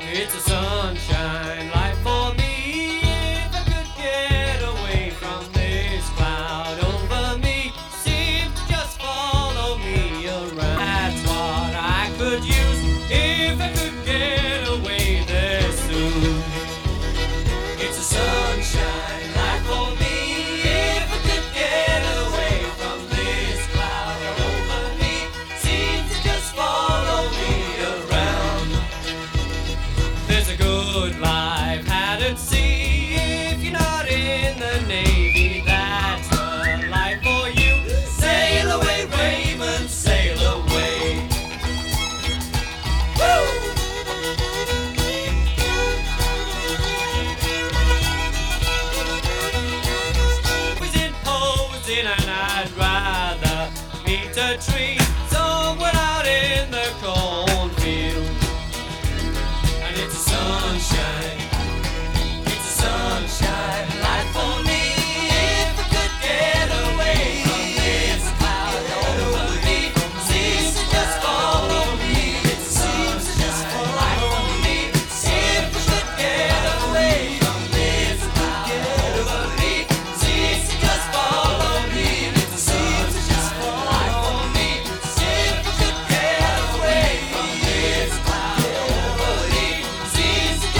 It's a sunshine life for me. If I could get away from this cloud over me, seem to just follow me around. That's what I could use if I could get away there soon. It's a sunshine life for me. If I could get away from this cloud over me, seem to just follow me around. There's a good life had at sea. If you're not in the Navy, that's the life for you. Sail away, Raymond, sail away. Woo! Posing, and I'd rather meet a tree